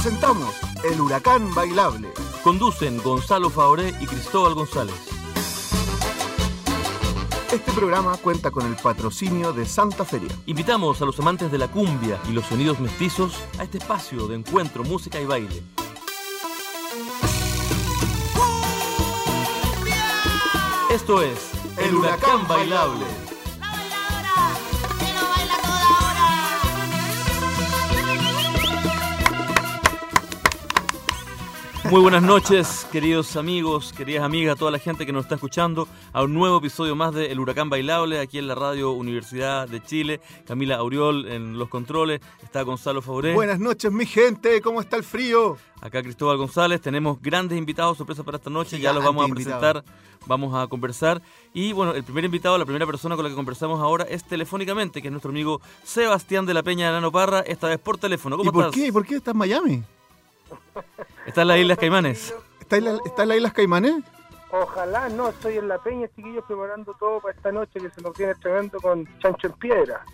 presentamos El Huracán Bailable. Conducen Gonzalo Faoré y Cristóbal González. Este programa cuenta con el patrocinio de Santa Feria. Invitamos a los amantes de la cumbia y los sonidos mestizos a este espacio de encuentro, música y baile. Esto es El Huracán Bailable. Muy buenas noches, queridos amigos, queridas amigas, toda la gente que nos está escuchando a un nuevo episodio más de El Huracán Bailable, aquí en la Radio Universidad de Chile. Camila Auriol en los controles, está Gonzalo Fauré. Buenas noches, mi gente, ¿cómo está el frío? Acá Cristóbal González, tenemos grandes invitados, sorpresa para esta noche, ya los vamos a presentar, vamos a conversar. Y bueno, el primer invitado, la primera persona con la que conversamos ahora es telefónicamente, que es nuestro amigo Sebastián de la Peña de Nano Parra, esta vez por teléfono. ¿Cómo estás? ¿Y por qué estás en Miami? ¿Está en las Islas Caimanes? ¿Está en las Islas Caimanes? Ojalá, no, estoy en la Peña, chiquillos, preparando todo para esta noche que se nos viene tremendo con Chancho en Piedra.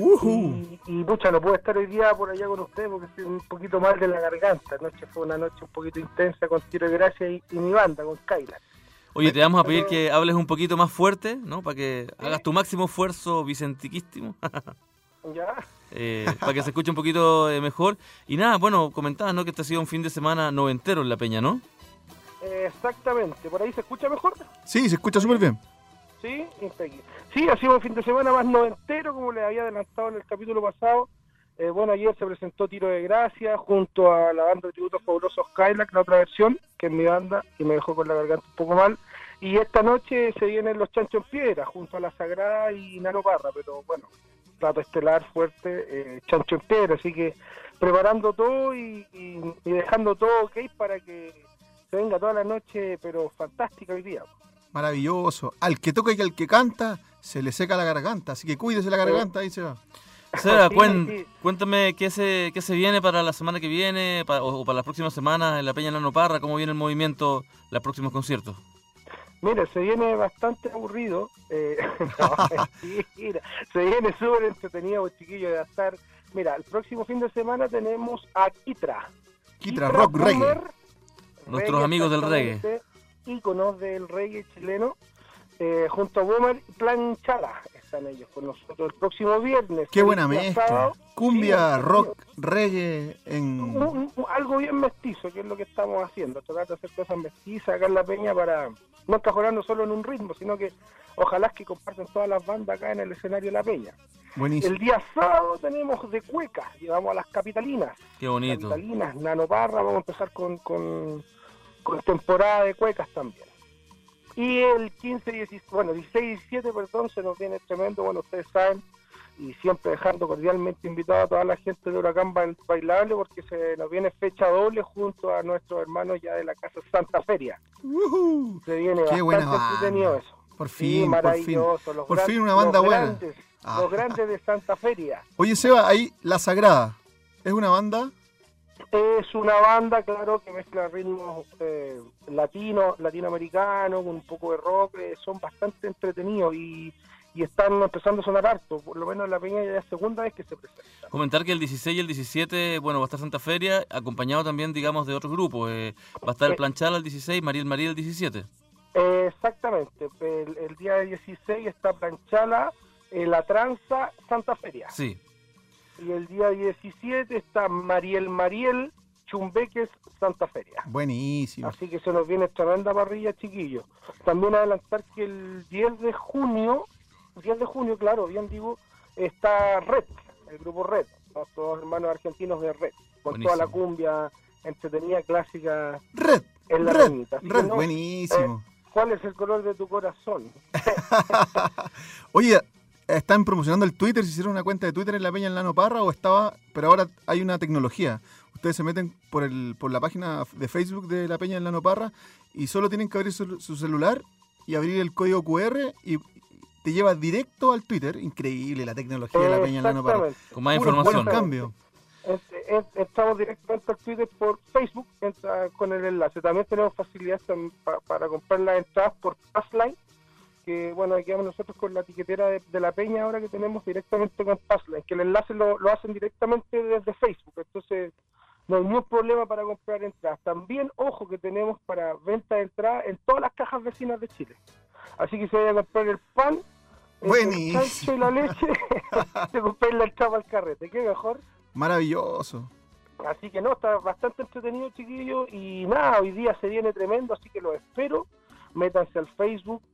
Y pucha, no puedo estar hoy día por allá con ustedes porque estoy un poquito mal de la garganta. Anoche fue una noche un poquito intensa con Tiro de Gracia y mi banda, con Kaila. Oye, te vamos a pedir que hables un poquito más fuerte, ¿no? Para que hagas tu máximo esfuerzo vicentiquísimo. ¿Ya? Para que se escuche un poquito mejor. Y nada, bueno, comentabas, ¿no? Que este ha sido un fin de semana noventero en La Peña, ¿no? Exactamente. ¿Por ahí se escucha mejor? Sí, se escucha súper bien. Sí, sí, ha sido un fin de semana más noventero, como les había adelantado en el capítulo pasado. Bueno, ayer se presentó Tiro de Gracia junto a la banda de tributos fabulosos Cadillac, la otra versión, que es mi banda, y me dejó con la garganta un poco mal. Y esta noche se vienen los Chanchos en Piedra, junto a La Sagrada y Nano Parra, pero bueno, plato estelar fuerte, Chancho en Piedra, así que preparando todo y dejando todo ok para que se venga toda la noche, pero fantástica hoy día. Maravilloso. Al que toca y al que canta, se le seca la garganta, así que cuídese la garganta, ahí se va. Seba, cuéntame qué se viene para la semana que viene o para las próximas semanas en La Peña Nano Parra, cómo viene el movimiento, los próximos conciertos. Mira, se viene bastante aburrido, mentira, se viene súper entretenido, chiquillos, de estar. Mira, el próximo fin de semana tenemos a Kitra Rock Boomer, Reggae. Nuestros amigos del reggae. Íconos del reggae chileno, junto a Boomer y Plan Chala, están ellos con nosotros el próximo viernes. Qué buena mezcla. Sábado, Cumbia, sí, rock, reggae en... algo bien mestizo, que es lo que estamos haciendo, tratar de hacer cosas mestizas acá en La Peña para no encajonarnos solo en un ritmo, sino que ojalá que compartan todas las bandas acá en el escenario de La Peña. Buenísimo. El día sábado tenemos de cueca, llevamos a las capitalinas. Qué bonito. Capitalinas, Nano Parra, vamos a empezar con temporada de cuecas también. Y el 16 y 17, se nos viene tremendo, bueno, ustedes saben, y siempre dejando cordialmente invitado a toda la gente de Huracán Bailable porque se nos viene fecha doble junto a nuestros hermanos ya de la Casa Santa Feria. Se viene Qué bastante entretenido eso. Por fin, maravilloso. por fin una banda buena. Los grandes de Santa Feria. Oye, Seba, ahí La Sagrada, ¿es una banda? Es una banda, claro, que mezcla ritmos latinoamericanos, con un poco de rock, son bastante entretenidos y están empezando a sonar harto, por lo menos en La Peña ya es la segunda vez que se presenta. Comentar que el 16 y el 17, bueno, va a estar Santa Feria, acompañado también, digamos, de otros grupos. Va a estar el Planchala el 16, Mariel el 17. Exactamente, el día 16 está Planchala, La Tranza, Santa Feria. Sí. Y el día 17 está Mariel, Chumbeques, Santa Feria. Buenísimo. Así que se nos viene tremenda parrilla, chiquillos. También adelantar que el 10 de junio, claro, bien digo, está Red, el grupo Red, nuestros hermanos argentinos de Red, con buenísimo. toda la cumbia entretenida, clásica. Red, en la Red, no, buenísimo. ¿Cuál es el color de tu corazón? Oye, ¿están promocionando el Twitter? ¿Se hicieron una cuenta de Twitter en La Peña en Nano Parra o estaba? Pero ahora hay una tecnología. Ustedes se meten por la página de Facebook de La Peña en Nano Parra y solo tienen que abrir su celular y abrir el código QR y te lleva directo al Twitter. Increíble la tecnología de La Peña en Nano Parra. Con más información. Cambio. Estamos directamente al Twitter por Facebook, entra con el enlace. También tenemos facilidades para comprar las entradas por Passline, que bueno, aquí vamos nosotros con la etiquetera de La Peña ahora que tenemos directamente con Passline, que el enlace lo hacen directamente desde Facebook, entonces no hay ningún problema para comprar entradas. También, ojo, que tenemos para venta de entradas en todas las cajas vecinas de Chile. Así que si vaya a comprar el pan, el chancho y la leche, te compré la entrada al carrete. ¿Qué mejor? Maravilloso. Así que no, está bastante entretenido, chiquillos. Y nada, hoy día se viene tremendo, así que los espero. Métanse al Facebook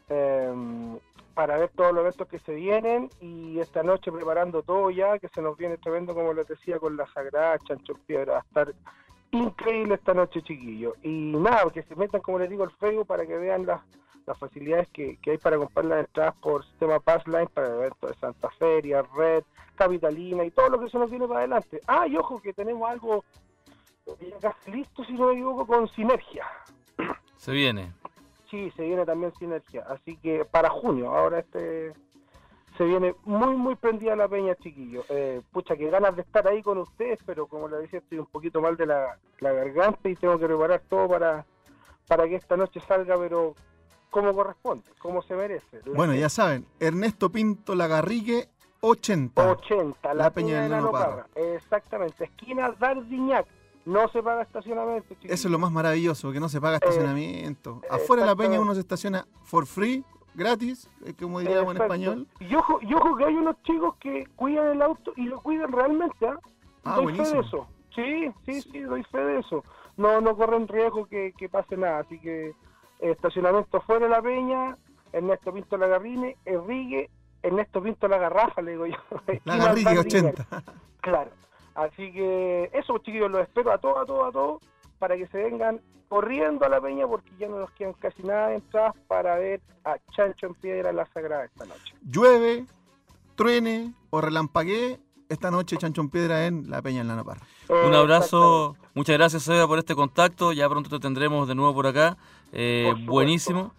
para ver todos los eventos que se vienen. Y esta noche preparando todo ya, que se nos viene tremendo, como les decía, con la Sagrada, Chancho en Piedra. Va a estar increíble esta noche, chiquillos. Y nada, que se metan, como les digo, al Facebook para que vean las facilidades que hay para comprar las entradas por sistema Passline para el evento de Santa Feria, Red, Capitalina y todo lo que se nos viene para adelante. Ah, y ojo que tenemos algo ya casi listo, si no me equivoco, con Sinergia. Se viene. Sí, se viene también Sinergia, así que para junio, ahora se viene muy prendida la peña, chiquillos. Pucha, que ganas de estar ahí con ustedes, pero como les decía, estoy un poquito mal de la garganta y tengo que preparar todo para que esta noche salga, pero como corresponde, como se merece. Bueno, ya saben, Ernesto Pinto Lagarrigue, 80. La Peña del Llano Parra. Exactamente, esquina Dardiñac. No se paga estacionamiento, chiquillos. Eso es lo más maravilloso, que no se paga estacionamiento. Afuera de la peña uno se estaciona for free, gratis, como diríamos en español. Y ojo que hay unos chicos que cuidan el auto y lo cuidan realmente, ¿eh? Doy buenísimo. fe de eso. Sí, doy fe de eso. No corren riesgo que pase nada, así que estacionamiento fuera de la peña, Ernesto Pinto Lagarrigue, Ernesto Pinto Lagarrafa, le digo yo. Lagarrigue 80. Claro. Así que eso, chiquillos, los espero a todos, para que se vengan corriendo a la peña, porque ya no nos quedan casi nada de entradas para ver a Chancho en Piedra en la Sagrada esta noche. Llueve, truene o relampaguee, esta noche Chancho en Piedra en la Peña del Llano Parra. Un abrazo, muchas gracias, Seba, por este contacto, ya pronto te tendremos de nuevo por acá, buenísimo.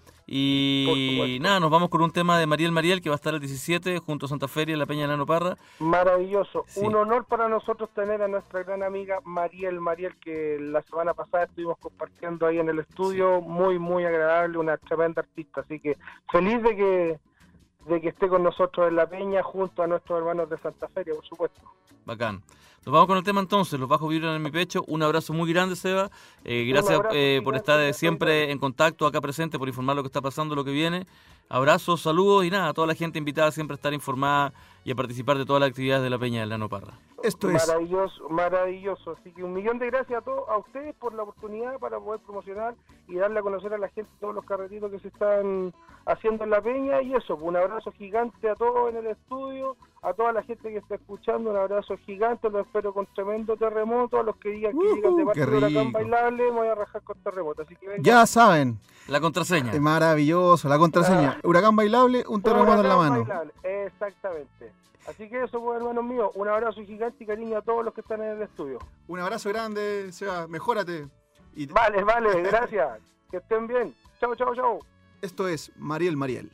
Y nada, nos vamos con un tema de Mariel, que va a estar el 17 junto a Santa Feria en la Peña del Llano Parra. Maravilloso, sí. Un honor para nosotros tener a nuestra gran amiga Mariel, que la semana pasada estuvimos compartiendo ahí en el estudio, sí. Muy agradable, una tremenda artista, así que feliz de que esté con nosotros en la Peña junto a nuestros hermanos de Santa Feria, por supuesto. Bacán. Nos vamos con el tema entonces, Los Bajos Vibran en mi pecho. Un abrazo muy grande, Seba. Gracias por estar siempre en contacto acá presente, por informar lo que está pasando, lo que viene. Abrazos, saludos y nada, a toda la gente invitada siempre a estar informada y a participar de todas las actividades de la Peña del Llano Parra. Esto es maravilloso. Así que 1.000.000 de gracias a ustedes por la oportunidad para poder promocionar y darle a conocer a la gente todos los carretitos que se están haciendo en la Peña. Y eso, un abrazo gigante a todos en el estudio, a toda la gente que está escuchando, un abrazo gigante. Los espero con tremendo terremoto. A los que digan que llegan de parte de Huracán Bailable, me voy a rajar con terremoto. Así que vengan. Ya saben. La contraseña. Maravilloso, la contraseña. Huracán Bailable, un terremoto en la mano. Bailable. Exactamente. Así que eso, pues, hermanos míos, un abrazo gigante y cariño a todos los que están en el estudio. Un abrazo grande, Seba, mejórate. Vale, gracias. Que estén bien. Chau. Esto es Mariel.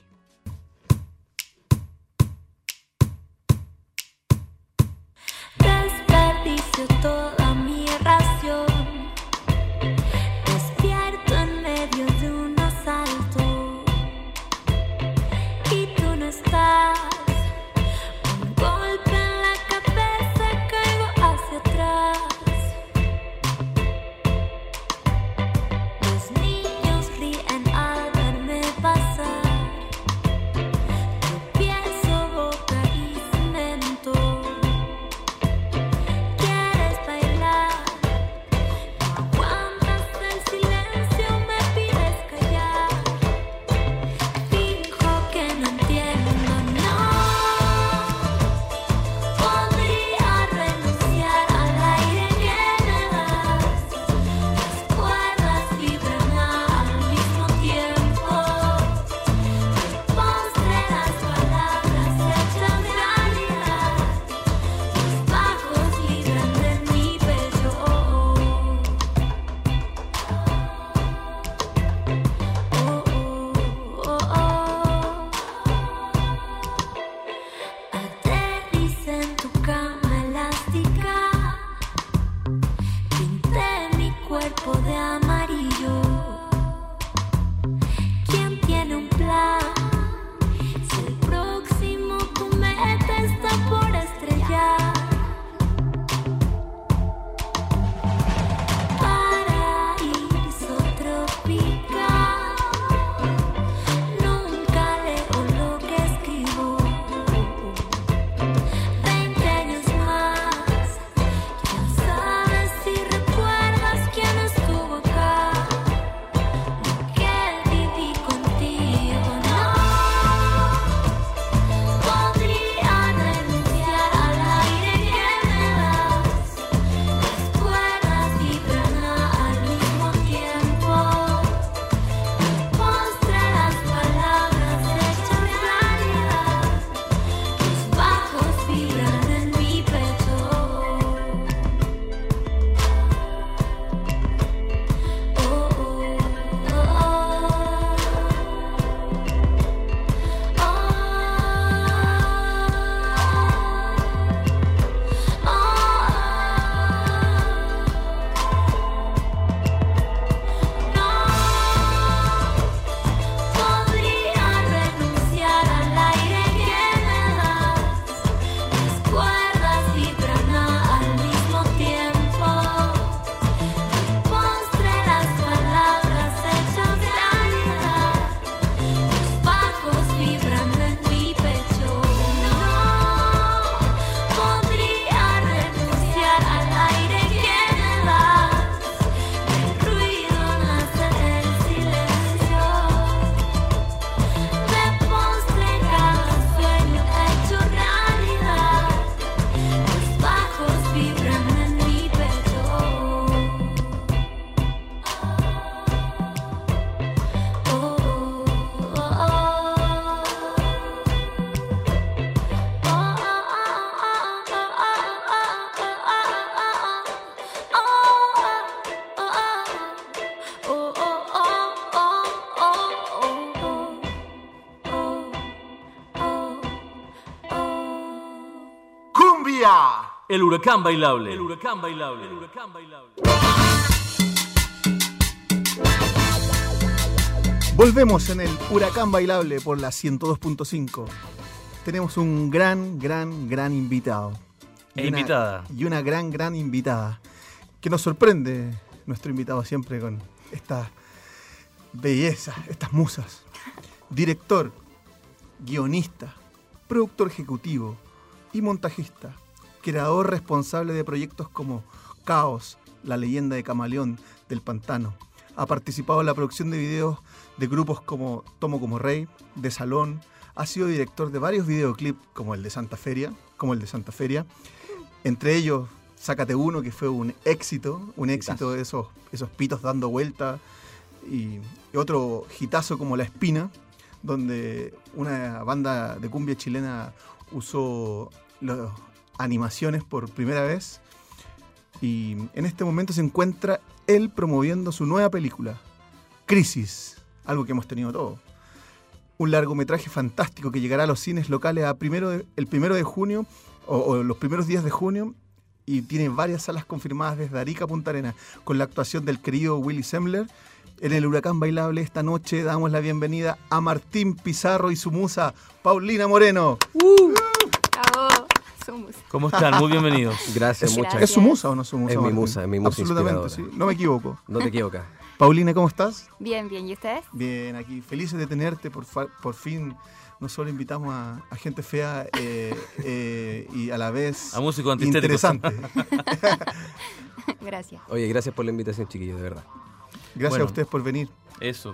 Desperdicio toda mi ración. Despierto en medio de un asalto y tú no estás. Un golpe en la cabeza, caigo hacia atrás. Los niños ríen al verme pasar. Tropiezo, boca y cemento. Quieres bailar. El huracán bailable. El huracán bailable. El huracán bailable. Volvemos en el Huracán Bailable por la 102.5. Tenemos un gran invitado. Invitada. Y una gran invitada. Que nos sorprende nuestro invitado siempre con esta belleza, estas musas. Director, guionista, productor ejecutivo y montajista. Creador responsable de proyectos como Caos, La leyenda de Camaleón del Pantano. Ha participado en la producción de videos de grupos como Tomo como Rey, De Salón. Ha sido director de varios videoclips como el de Santa Feria. Entre ellos, Sácate Uno, que fue un éxito de esos pitos dando vueltas. Y otro hitazo como La Espina, donde una banda de cumbia chilena usó las animaciones por primera vez. Y en este momento se encuentra él promoviendo su nueva película, Crisis, algo que hemos tenido todos. Un largometraje fantástico que llegará a los cines locales el 1 de junio o los primeros días de junio, y tiene varias salas confirmadas desde Arica a Punta Arenas, con la actuación del querido Willy Sembler. En el Huracán Bailable esta noche damos la bienvenida a Martín Pizarro y su musa, Paulina Moreno. Bravo, su musa. ¿Cómo están? Muy bienvenidos. Muchas Gracias. gracias. ¿Es su musa o no su musa? Es mi Martín? musa, es mi musa Absolutamente, inspiradora. sí. No me equivoco. No te equivocas. Paulina, ¿cómo estás? Bien, ¿y ustedes? Bien, aquí felices de tenerte. Por fin no solo invitamos a gente fea y a la vez A músicos antiestéticos. interesante. Gracias. Oye, gracias por la invitación, chiquillos, de verdad. Gracias Bueno. a ustedes por venir. Eso.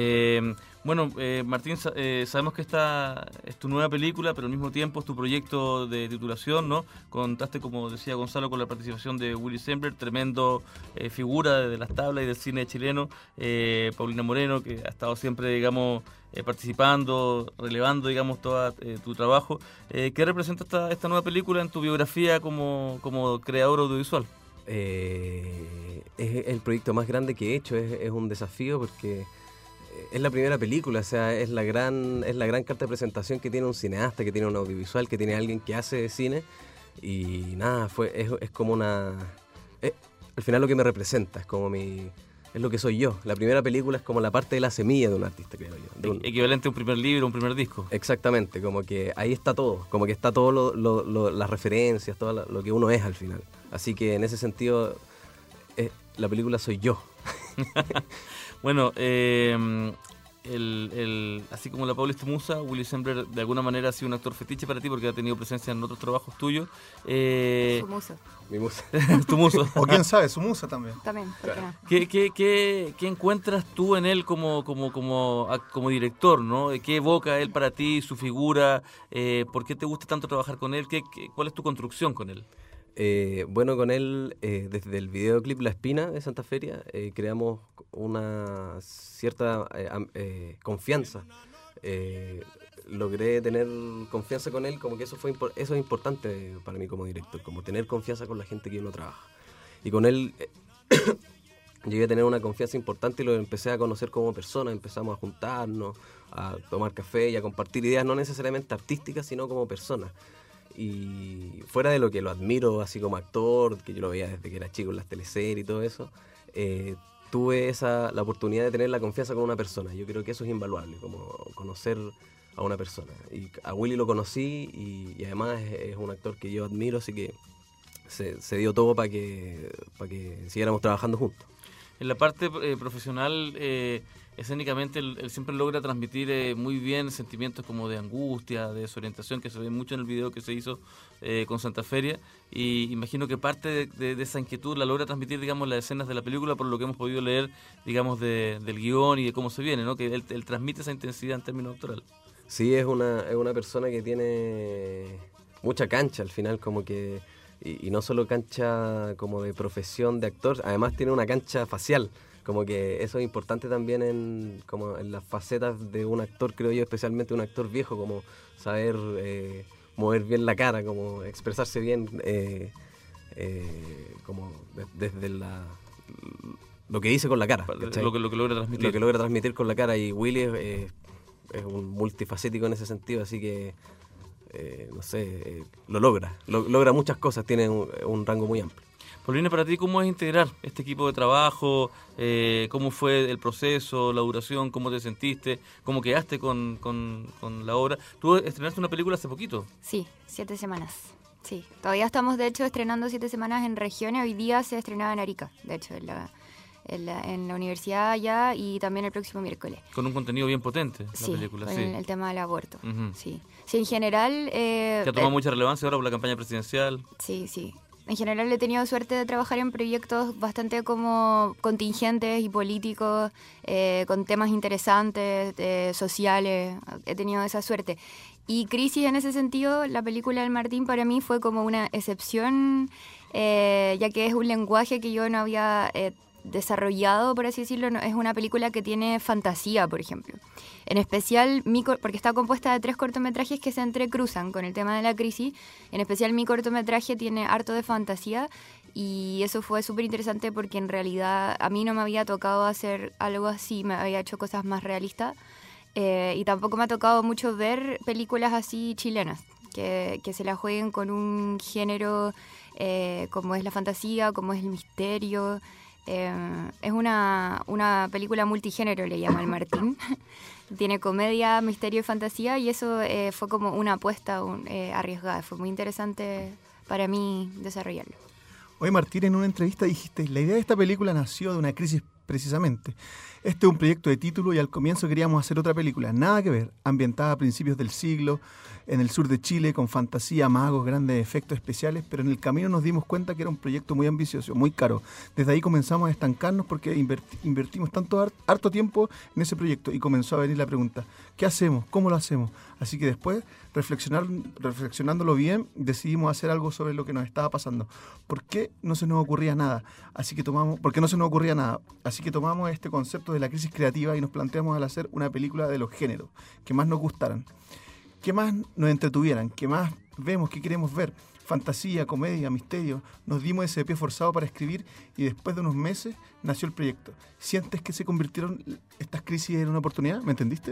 Martín, sabemos que esta es tu nueva película, pero al mismo tiempo es tu proyecto de titulación, ¿no? Contaste, como decía Gonzalo, con la participación de Willy Sembler, tremendo figura de las tablas y del cine chileno. Paulina Moreno, que ha estado siempre, digamos, participando, relevando, digamos, todo tu trabajo. ¿Qué representa esta nueva película en tu biografía como creador audiovisual? Es el proyecto más grande que he hecho, es un desafío porque es la primera película, o sea, es la gran carta de presentación que tiene un cineasta, que tiene un audiovisual, que tiene alguien que hace cine, y nada, es como una... al final lo que me representa, es lo que soy yo. La primera película es como la parte de la semilla de un artista, creo yo. Equivalente a un primer libro, un primer disco. Exactamente, como que ahí está todo, como que está todo las referencias, todo lo que uno es al final. Así que en ese sentido, la película soy yo. Bueno, así como la Paula es tu musa, Willy Sembler de alguna manera ha sido un actor fetiche para ti porque ha tenido presencia en otros trabajos tuyos. Su musa. Mi musa. Tu muso. O quién sabe, su musa también. También, ¿por qué no? ¿Qué encuentras tú en él como director, ¿no? ¿Qué evoca él para ti, su figura? ¿Por qué te gusta tanto trabajar con él? ¿Cuál es tu construcción con él? Bueno, con él, desde el videoclip La Espina de Santa Feria, creamos una cierta confianza. Logré tener confianza con él, como que eso es importante para mí como director, como tener confianza con la gente que uno trabaja. Y con él llegué a tener una confianza importante y lo empecé a conocer como persona. Empezamos a juntarnos, a tomar café y a compartir ideas, no necesariamente artísticas, sino como persona. Y fuera de lo que lo admiro así como actor, que yo lo veía desde que era chico en las teleseries y todo eso, tuve la oportunidad de tener la confianza con una persona. Yo creo que eso es invaluable, como conocer a una persona. Y a Willy lo conocí y además es un actor que yo admiro, así que se dio todo para que siguiéramos trabajando juntos. En la parte profesional, escénicamente, él siempre logra transmitir muy bien sentimientos como de angustia, de desorientación, que se ve mucho en el video que se hizo con Santa Feria. Y imagino que parte de esa inquietud la logra transmitir, digamos, las escenas de la película, por lo que hemos podido leer, digamos, del guión y de cómo se viene, ¿no? Que él transmite esa intensidad en términos actorales. Sí, es una persona que tiene mucha cancha al final, como que... Y no solo cancha como de profesión de actor, además tiene una cancha facial, como que eso es importante también en las facetas de un actor, creo yo, especialmente un actor viejo, como saber mover bien la cara, como expresarse bien, como desde lo que dice con la cara, ¿cachai? Lo que logra transmitir. Lo que logra transmitir con la cara, y Willy es un multifacético en ese sentido, así que no sé, lo logra muchas cosas, tiene un rango muy amplio. Paulina, para ti, ¿cómo es integrar este equipo de trabajo? ¿Cómo fue el proceso, la duración? ¿Cómo te sentiste? ¿Cómo quedaste con la obra? Tú estrenaste una película hace poquito. Sí, 7 semanas. Sí, todavía estamos de hecho estrenando 7 semanas en regiones. Hoy día se estrenaba en Arica, de hecho, en la universidad allá, y también el próximo miércoles. Con un contenido bien potente, la película. Con sí, el tema del aborto. Uh-huh. Sí, en general... que ha tomado mucha relevancia ahora por la campaña presidencial. Sí. En general he tenido suerte de trabajar en proyectos bastante como contingentes y políticos, con temas interesantes, sociales. He tenido esa suerte. Y Crisis, en ese sentido, la película del Martín para mí fue como una excepción, ya que es un lenguaje que yo no había desarrollado, por así decirlo. Es una película que tiene fantasía, por ejemplo. En especial, porque está compuesta de 3 cortometrajes que se entrecruzan con el tema de la crisis. En especial, mi cortometraje tiene harto de fantasía, y eso fue súper interesante porque en realidad a mí no me había tocado hacer algo así, me había hecho cosas más realistas. Y tampoco me ha tocado mucho ver películas así chilenas, que se la jueguen con un género como es la fantasía, como es el misterio. Es una película multigénero, le llama el Martín. Tiene comedia, misterio y fantasía, y eso fue como una apuesta arriesgada. Fue muy interesante para mí desarrollarlo. Oye, Martín, en una entrevista dijiste, la idea de esta película nació de una crisis precisamente. Este es un proyecto de título y al comienzo queríamos hacer otra película, nada que ver, ambientada a principios del siglo, en el sur de Chile, con fantasía, magos, grandes efectos especiales, pero en el camino nos dimos cuenta que era un proyecto muy ambicioso, muy caro. Desde ahí comenzamos a estancarnos porque invertimos harto tiempo en ese proyecto y comenzó a venir la pregunta, ¿qué hacemos? ¿Cómo lo hacemos? Así que después, reflexionándolo bien, decidimos hacer algo sobre lo que nos estaba pasando. ¿Por qué no se nos ocurría nada? Así que tomamos este concepto de la crisis creativa y nos planteamos al hacer una película de los géneros que más nos gustaran, que más nos entretuvieran, que más vemos, que queremos ver. Fantasía, comedia, misterio. Nos dimos ese pie forzado para escribir y después de unos meses nació el proyecto. ¿Sientes que se convirtieron estas crisis en una oportunidad? ¿Me entendiste?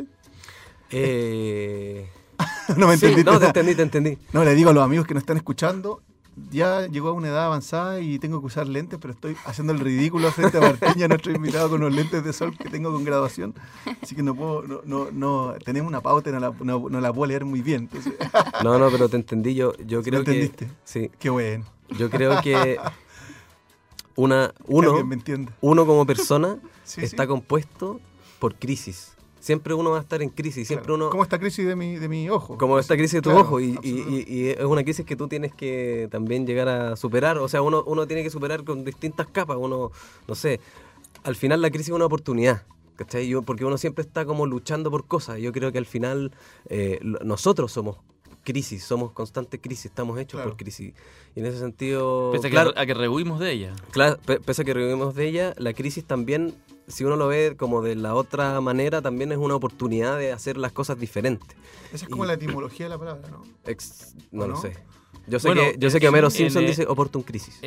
No me entendiste. Sí, no, te entendí. No, le digo a los amigos que nos están escuchando, ya llegó a una edad avanzada y tengo que usar lentes, pero estoy haciendo el ridículo frente a Martín, a nuestro invitado, con los lentes de sol que tengo con graduación. Así que no tenemos una pauta y no la puedo leer muy bien. Entonces. No, pero te entendí. Yo creo que... ¿Me entendiste? Sí. Qué bueno. Yo creo que uno como persona está compuesto por crisis. Siempre uno va a estar en crisis, siempre uno... Como esta crisis de mi ojo. Como esta crisis de tu ojo, y es una crisis que tú tienes que también llegar a superar, o sea, uno tiene que superar con distintas capas, uno, no sé, al final la crisis es una oportunidad, ¿cachai? Porque uno siempre está como luchando por cosas, yo creo que al final nosotros somos crisis, somos constante crisis, estamos hechos por crisis, y en ese sentido... Pese a que rehuimos de ella. Claro, pese a que rehuimos de ella, la crisis también... Si uno lo ve como de la otra manera, también es una oportunidad de hacer las cosas diferentes. Esa es como la etimología de la palabra, ¿no? No lo sé. Yo sé que Homero Simpson dice opportune crisis.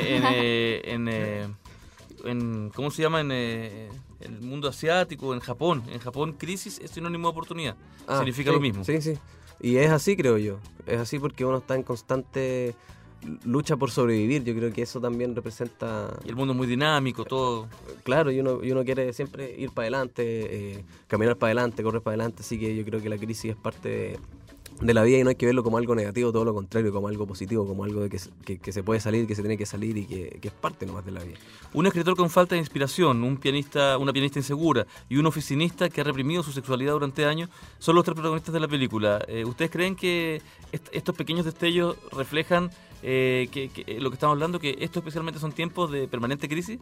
¿Cómo se llama? En el mundo asiático, en Japón. En Japón, crisis es sinónimo de oportunidad. Significa lo mismo. Sí. Y es así, creo yo. Es así porque uno está en constante lucha por sobrevivir. Yo creo que eso también representa... Y el mundo es muy dinámico, todo. Claro, y uno quiere siempre ir para adelante, caminar para adelante, correr para adelante. Así que yo creo que la crisis es parte de la vida y no hay que verlo como algo negativo, todo lo contrario, como algo positivo, como algo de que se puede salir, que se tiene que salir y que es parte nomás de la vida. Un escritor con falta de inspiración, una pianista insegura y un oficinista que ha reprimido su sexualidad durante años son los 3 protagonistas de la película. ¿Ustedes creen que estos pequeños destellos reflejan que lo que estamos hablando, que estos especialmente son tiempos de permanente crisis?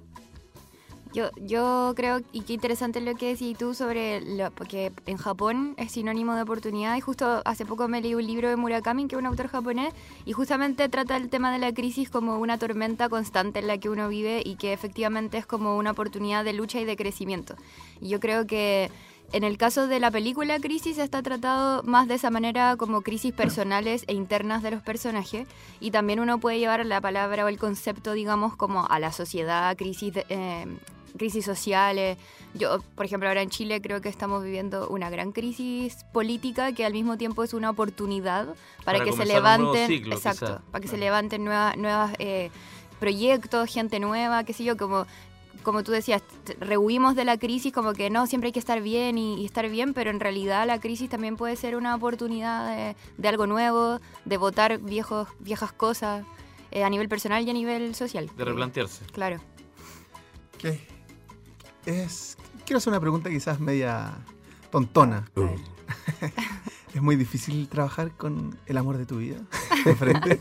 Yo creo, y qué interesante lo que decís tú porque en Japón es sinónimo de oportunidad, y justo hace poco me leí un libro de Murakami, que es un autor japonés, y justamente trata el tema de la crisis como una tormenta constante en la que uno vive y que efectivamente es como una oportunidad de lucha y de crecimiento. Y yo creo que en el caso de la película Crisis está tratado más de esa manera, como crisis personales e internas de los personajes, y también uno puede llevar la palabra o el concepto, digamos, como a la sociedad, crisis crisis sociales. Yo, por ejemplo, ahora en Chile creo que estamos viviendo una gran crisis política que al mismo tiempo es una oportunidad para que se levanten, ciclo, exacto, quizá. para que se levanten nuevas proyectos, gente nueva, qué sé yo, como tú decías, rehuimos de la crisis como que no, siempre hay que estar bien y estar bien, pero en realidad la crisis también puede ser una oportunidad de algo nuevo, de votar viejas cosas a nivel personal y a nivel social. De replantearse. Claro. Quiero hacer una pregunta quizás media tontona. ¿Es muy difícil trabajar con el amor de tu vida de frente?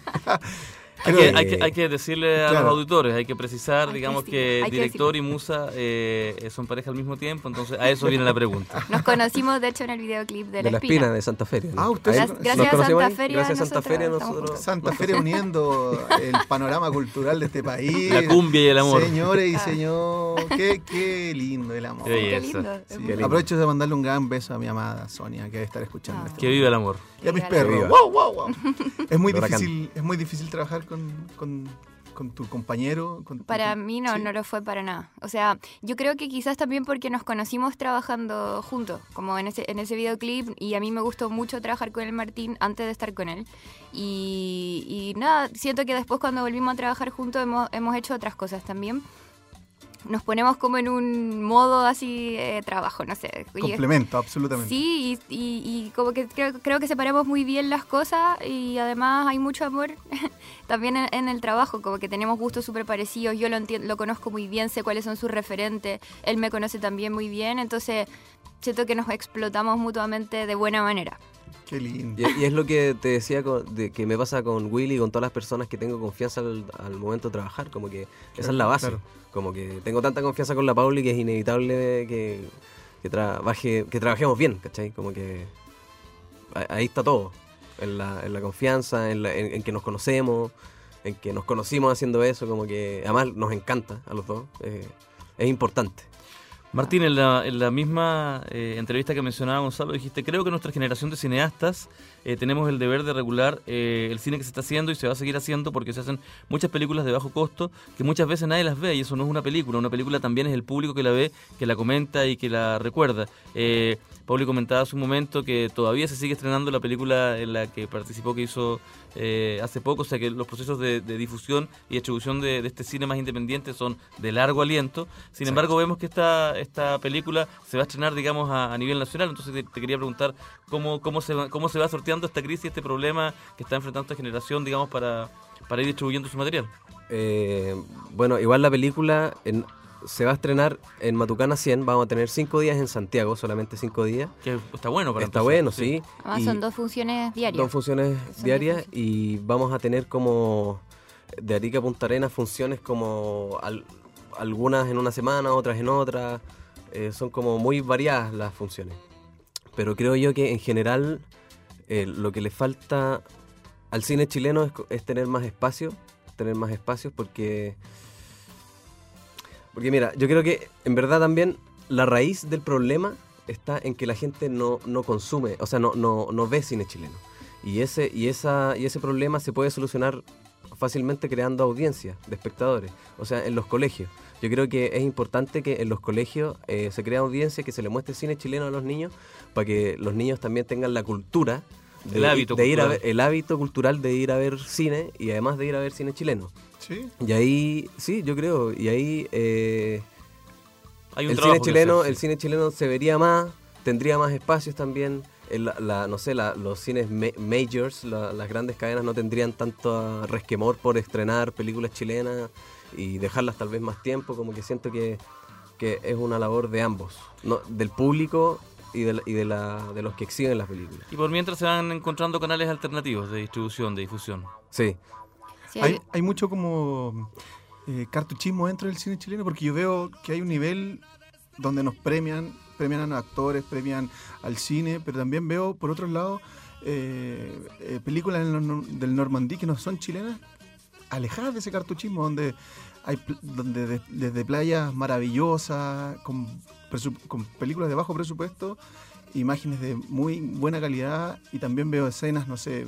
Hay que decirle a claro, los auditores, hay que precisar, digamos que hay que director y musa son pareja al mismo tiempo, entonces a eso viene la pregunta. Nos conocimos, de hecho, en el videoclip de La Espina de Santa Feria, ¿no? Ustedes Gracias a Santa Feria. Gracias a Santa Feria nosotros Santa Feria uniendo el panorama cultural de este país. La cumbia y el amor. Señores y señor, qué lindo el amor. Qué Qué lindo. Sí, Qué lindo. aprovecho de mandarle un gran beso a mi amada Sonia, que debe estar escuchando esto. Que viva el amor. Y a mis Que perros. viva. ¡Wow, wow, wow! Es muy Huracán. difícil trabajar con tu compañero. Para mí no, ¿Sí? no lo fue para nada. O sea, yo creo que quizás también porque nos conocimos trabajando juntos, como en ese videoclip, y a mí me gustó mucho trabajar con el Martín antes de estar con él. Y nada, siento que después cuando volvimos a trabajar juntos hemos hecho otras cosas también. Nos ponemos como en un modo así trabajo, no sé. Complemento, absolutamente. Sí, y como que creo que separamos muy bien las cosas y además hay mucho amor también en el trabajo, como que tenemos gustos súper parecidos, yo lo conozco muy bien, sé cuáles son sus referentes, él me conoce también muy bien, entonces siento que nos explotamos mutuamente de buena manera. Qué lindo. Y es lo que te decía que me pasa con Willy y con todas las personas que tengo confianza al momento de trabajar, como que esa es la base. Claro. Como que tengo tanta confianza con la Pauli que es inevitable que trabajemos bien, ¿cachai? Como que ahí está todo, en la confianza, en que nos conocemos, en que nos conocimos haciendo eso, como que además nos encanta a los dos, es importante. Martín, en la misma entrevista que mencionaba Gonzalo, dijiste, creo que nuestra generación de cineastas tenemos el deber de regular el cine que se está haciendo y se va a seguir haciendo porque se hacen muchas películas de bajo costo que muchas veces nadie las ve y eso no es una película también es el público que la ve, que la comenta y que la recuerda. Pauli comentaba hace un momento que todavía se sigue estrenando la película en la que participó, que hizo hace poco, o sea que los procesos de difusión y distribución de este cine más independiente son de largo aliento. Sin embargo, vemos que esta película se va a estrenar, digamos, a nivel nacional. Entonces te quería preguntar cómo se va sorteando esta crisis, este problema que está enfrentando esta generación, digamos, para ir distribuyendo su material. Bueno, igual la película se va a estrenar en Matucana 100, vamos a tener 5 días en Santiago, solamente 5 días. Que está bueno para Está empezar, bueno, sí. Además son 2 funciones diarias. 2 funciones Son diarias 2 y vamos a tener como de Arica a Punta Arenas funciones como algunas en una semana, otras en otra. Son como muy variadas las funciones. Pero creo yo que en general lo que le falta al cine chileno es tener más espacios porque mira, yo creo que en verdad también la raíz del problema está en que la gente no consume, o sea, no ve cine chileno. Y ese problema se puede solucionar fácilmente creando audiencias de espectadores, o sea, en los colegios. Yo creo que es importante que en los colegios se crea audiencia, que se le muestre cine chileno a los niños, para que los niños también tengan la cultura, El hábito cultural. el hábito cultural de ir a ver cine y además de ir a ver cine chileno. ¿Sí? Y ahí, sí, yo creo, y ahí Hay un el trabajo cine que chileno, hacer, el sí. cine chileno se vería más, tendría más espacios también. Los cines majors, las grandes cadenas no tendrían tanto resquemor por estrenar películas chilenas y dejarlas tal vez más tiempo, como que siento que es una labor de ambos, ¿no? Del público y de los que exhiben las películas. Y por mientras se van encontrando canales alternativos de distribución, de difusión. Sí. Sí, Hay mucho como cartuchismo dentro del cine chileno, porque yo veo que hay un nivel donde nos premian a los actores, premian al cine, pero también veo, por otro lado, películas del Normandí que no son chilenas, alejadas de ese cartuchismo, donde desde playas maravillosas, con películas de bajo presupuesto, imágenes de muy buena calidad, y también veo escenas, no sé,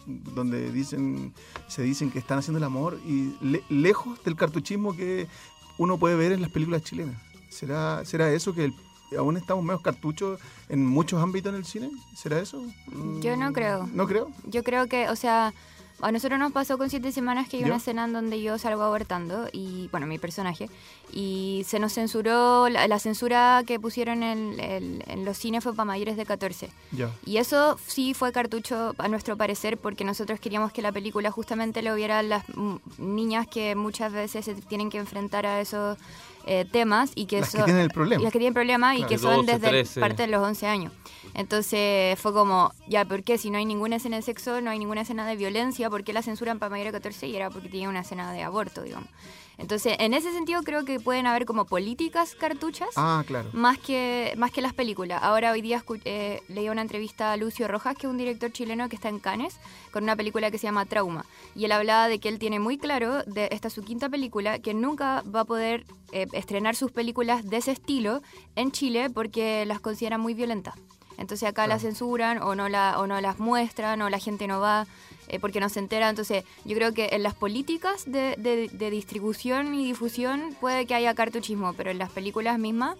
donde se dicen que están haciendo el amor, y lejos del cartuchismo que uno puede ver en las películas chilenas. ¿Será eso que aún estamos medio cartuchos en muchos ámbitos en el cine? ¿Será eso? Yo no creo. ¿No creo? Yo creo que, o sea, a nosotros nos pasó con 7 semanas que hay ¿Ya? una escena en donde yo salgo abortando, y bueno, mi personaje, y se nos censuró, la censura que pusieron en los cines fue para mayores de 14. Ya. Y eso sí fue cartucho a nuestro parecer, porque nosotros queríamos que la película justamente lo vieran las niñas que muchas veces se tienen que enfrentar a esos temas, y que Las que tienen el problema. Las que tienen problemas, y Claro. que son 12, desde 13. parte de los 11 años. Entonces fue como, ya, ¿por qué? Si no hay ninguna escena de sexo, no hay ninguna escena de violencia, ¿por qué la censuran para mayores de 14? Y era porque tenía una escena de aborto, digamos. Entonces, en ese sentido creo que pueden haber como políticas cartuchas, Ah, claro. más que las películas. Ahora hoy día leí una entrevista a Lucio Rojas, que es un director chileno que está en Cannes, con una película que se llama Trauma. Y él hablaba de que él tiene muy claro, esta es su 5ª película, que nunca va a poder estrenar sus películas de ese estilo en Chile porque las consideran muy violentas. Entonces acá las censuran o no las muestran, o la gente no va porque no se entera. Entonces yo creo que en las políticas de distribución y difusión puede que haya cartuchismo, pero en las películas mismas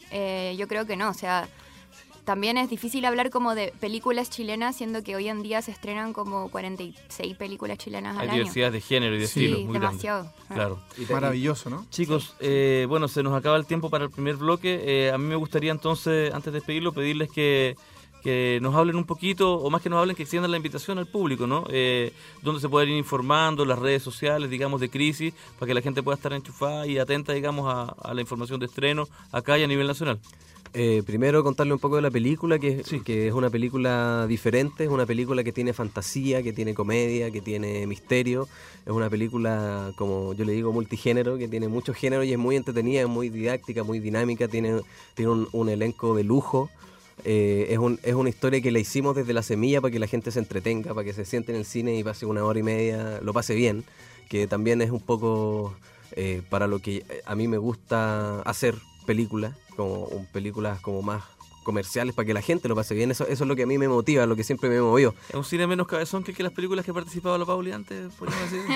yo creo que no. O sea, también es difícil hablar como de películas chilenas, siendo que hoy en día se estrenan como 46 películas chilenas al Hay año. diversidad de género y de Sí, estilos muy demasiado. grande. Claro. Maravilloso, ¿no? Chicos, bueno, se nos acaba el tiempo para el primer bloque. A mí me gustaría entonces, antes de despedirlo, pedirles que nos hablen un poquito, o más que nos hablen, que extiendan la invitación al público, ¿no? Donde se pueden ir informando, las redes sociales, digamos, de Crisis, para que la gente pueda estar enchufada y atenta, digamos, a la información de estreno acá y a nivel nacional. Primero contarle un poco de la película, que Sí. es una película diferente, es una película que tiene fantasía, que tiene comedia, que tiene misterio, es una película, como yo le digo, multigénero, que tiene muchos géneros y es muy entretenida, es muy didáctica, muy dinámica, tiene un elenco de lujo. Es una historia que la hicimos desde la semilla para que la gente se entretenga, para que se siente en el cine y pase 1 hora y media, lo pase bien, que también es un poco para lo que a mí me gusta hacer películas, películas como más comerciales, para que la gente lo pase bien. Eso es lo que a mí me motiva, lo que siempre me movió. ¿Es un cine menos cabezón que las películas que participaba la Pauli antes, podríamos decir?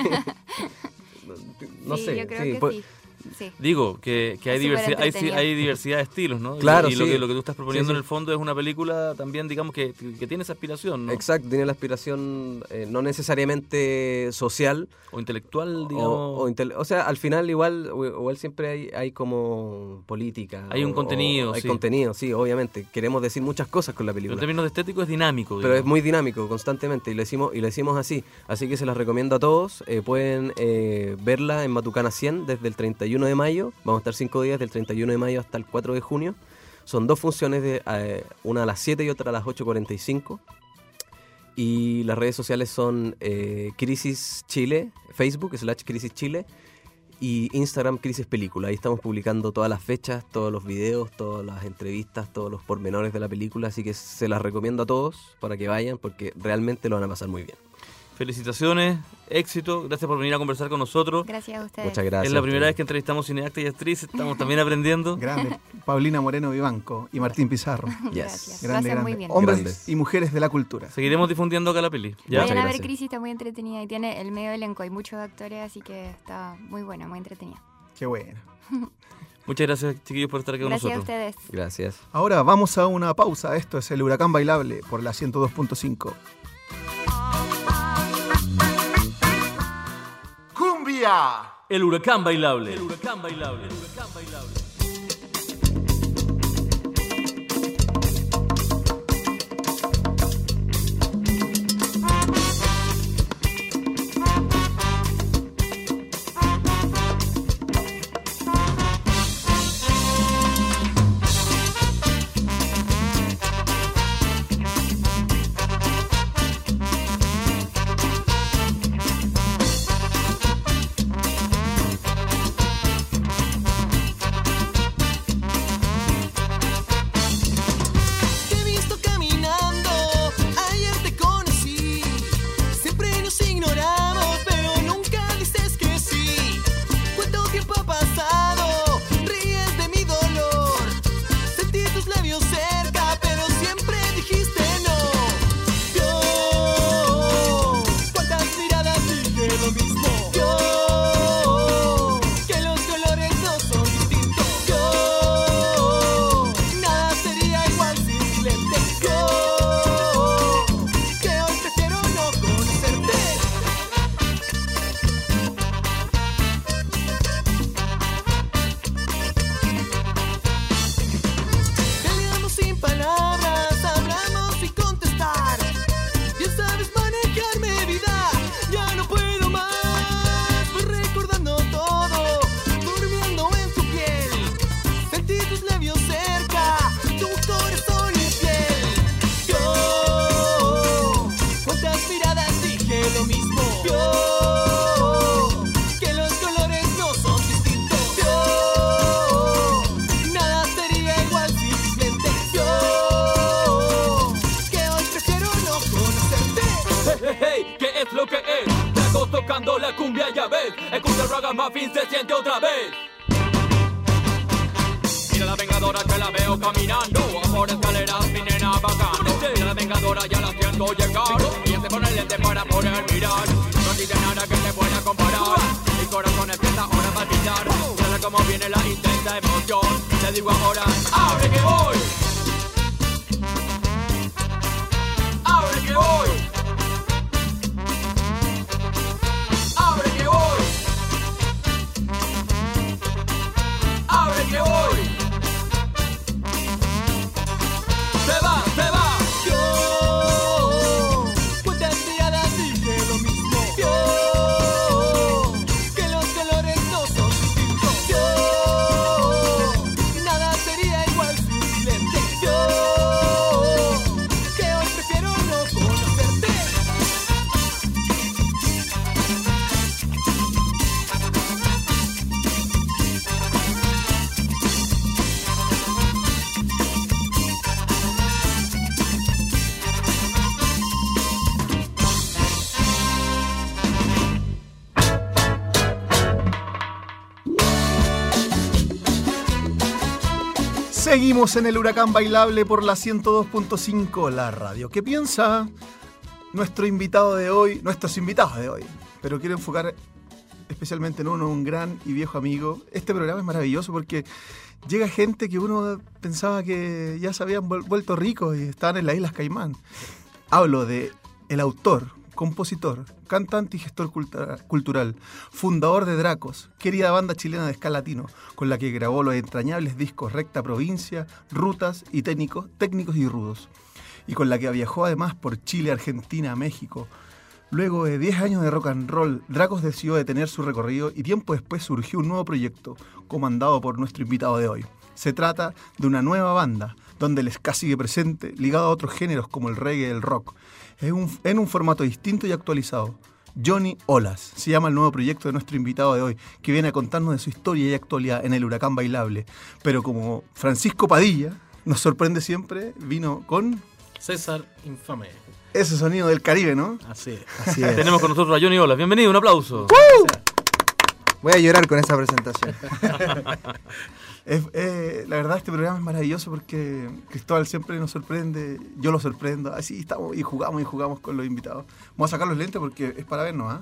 No Sí, sé, yo creo sí, que pues, sí. Sí. Digo, que hay, Es diversidad, superentretenido. hay diversidad de estilos, ¿no? Claro, y lo sí. que tú estás proponiendo Sí, sí. en el fondo es una película también, digamos, que tiene esa aspiración, ¿no? Exacto, tiene la aspiración no necesariamente social, O intelectual, digamos. o sea, al final igual siempre hay como política. Hay un contenido, Hay sí. contenido, sí, obviamente. Queremos decir muchas cosas con la Pero en película. términos de estético es dinámico, Pero es digamos. muy dinámico constantemente y lo hicimos así. Así que se las recomiendo a todos. Pueden verla en Matucana 100 desde el 31 de mayo. Vamos a estar 5 días, del 31 de mayo hasta el 4 de junio. Son 2 funciones, una a las 7 y otra a las 8:45. Y las redes sociales son Crisis Chile, Facebook /Crisis Chile, y Instagram Crisis Película. Ahí estamos publicando todas las fechas, todos los videos, todas las entrevistas, todos los pormenores de la película. Así que se las recomiendo a todos para que vayan, porque realmente lo van a pasar muy bien. Felicitaciones, éxito, gracias por venir a conversar con nosotros. Gracias a ustedes. Muchas gracias. Es la primera vez que entrevistamos cineastas y actrices, estamos también aprendiendo. Grande. Paulina Moreno Vivanco y Martín Pizarro. Gracias. Lo Grande, hacen grande. muy bien. Hombres Grandes. y mujeres de la cultura. Seguiremos difundiendo acá la peli. ¿ya? Muchas Vayan a ver gracias. Crisis, está muy entretenida y tiene el medio elenco, hay muchos actores, así que está muy buena, muy entretenida. Qué bueno. Muchas gracias, chiquillos, por estar aquí con Gracias a nosotros. ustedes. Gracias. Ahora vamos a una pausa. Esto es el Huracán Bailable por la 102.5. ¡Cumbia! El huracán bailable. El huracán bailable. El huracán bailable. fin se siente otra vez. Mira la vengadora que la veo caminando, por escaleras mi nena bajando. Mira la vengadora ya la siento llegar, y se pone el lente para poder mirar. No dice nada que se pueda comparar, mi corazón empieza ahora a palpitar. Mira cómo viene la intensa emoción, le digo ahora, ¡abre que voy! ¡Abre que voy! ¡Abre que voy! ¡Abre que voy! ¡Se va, se va! Yo, cuántas miradas dije lo mismo. Yo, que los colores no son distintos. Yo, nada sería igual sin silencio. Yo, que hoy prefiero no conocerte. Seguimos en el Huracán Bailable por la 102.5, la radio. ¿Qué piensa nuestros invitados de hoy? Pero quiero enfocar especialmente en uno, un gran y viejo amigo. Este programa es maravilloso porque llega gente que uno pensaba que ya se habían vuelto ricos y estaban en las Islas Caimán. Hablo de el autor, compositor, cantante y gestor cultural, fundador de Dracos, querida banda chilena de ska latino, con la que grabó los entrañables discos Recta Provincia, Rutas y Técnicos y Rudos, y con la que viajó además por Chile, Argentina, México. Luego de 10 años de rock and roll, Dracos decidió detener su recorrido y tiempo después surgió un nuevo proyecto, comandado por nuestro invitado de hoy. Se trata de una nueva banda, donde el ska sigue presente, ligado a otros géneros como el reggae y el rock, en un formato distinto y actualizado. Johnny Olas se llama el nuevo proyecto de nuestro invitado de hoy, que viene a contarnos de su historia y actualidad en el Huracán Bailable. Pero como Francisco Padilla nos sorprende siempre, vino con César Infame. Ese sonido del Caribe, ¿no? Así es. Así es. Tenemos con nosotros a Johnny Olas. Bienvenido, un aplauso. Voy a llorar con esa presentación. La verdad, este programa es maravilloso porque Cristóbal siempre nos sorprende, yo lo sorprendo, así estamos y jugamos con los invitados. Vamos a sacar los lentes porque es para vernos,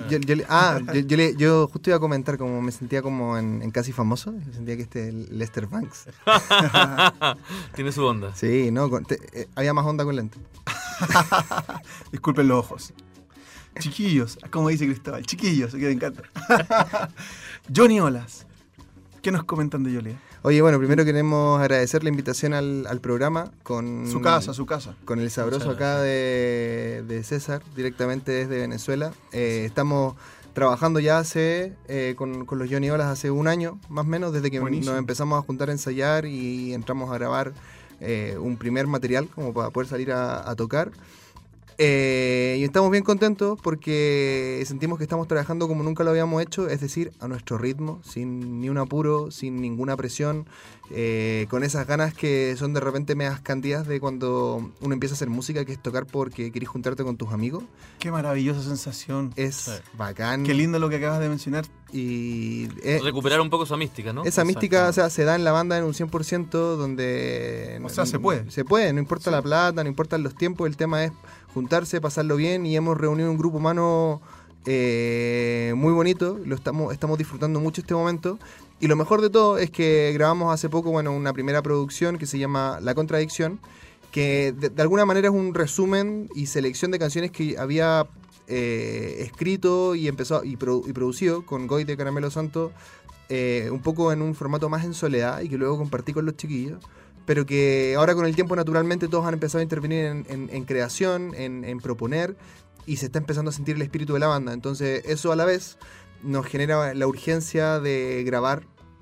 Yo justo iba a comentar como me sentía como en Casi Famoso, me sentía que Lester Banks. Tiene su onda. Sí, no, había más onda con lente. Disculpen los ojos. Chiquillos, como dice Cristóbal, chiquillos, que me encanta. Johnny Olas, ¿qué nos comentan de Johnny? Oye, bueno, primero queremos agradecer la invitación al programa con... Su casa. Con el sabroso acá de César, directamente desde Venezuela. Estamos trabajando ya con los Johnny Olas hace un año, más o menos, desde que nos empezamos a juntar a ensayar y entramos a grabar un primer material como para poder salir a tocar. Y estamos bien contentos porque sentimos que estamos trabajando como nunca lo habíamos hecho, es decir, a nuestro ritmo, sin ni un apuro, sin ninguna presión, con esas ganas que son de repente medias candidas de cuando uno empieza a hacer música, que es tocar porque querés juntarte con tus amigos. Qué maravillosa sensación. Es bacán. Qué lindo lo que acabas de mencionar. Y recuperar un poco esa mística, ¿no? Esa mística, o sea, se da en la banda en un 100% donde... O sea, se puede. Se puede, no importa la plata, no importan los tiempos, el tema es juntarse, pasarlo bien, y hemos reunido un grupo humano muy bonito, estamos disfrutando mucho este momento, y lo mejor de todo es que grabamos hace poco una primera producción que se llama La Contradicción, que de alguna manera es un resumen y selección de canciones que había escrito y empezado y producido con Goy de Caramelo Santo, un poco en un formato más en soledad, y que luego compartí con los chiquillos, pero que ahora con el tiempo naturalmente todos han empezado a intervenir en creación, en proponer, y se está empezando a sentir el espíritu de la banda. Entonces eso a la vez nos genera la urgencia de grabar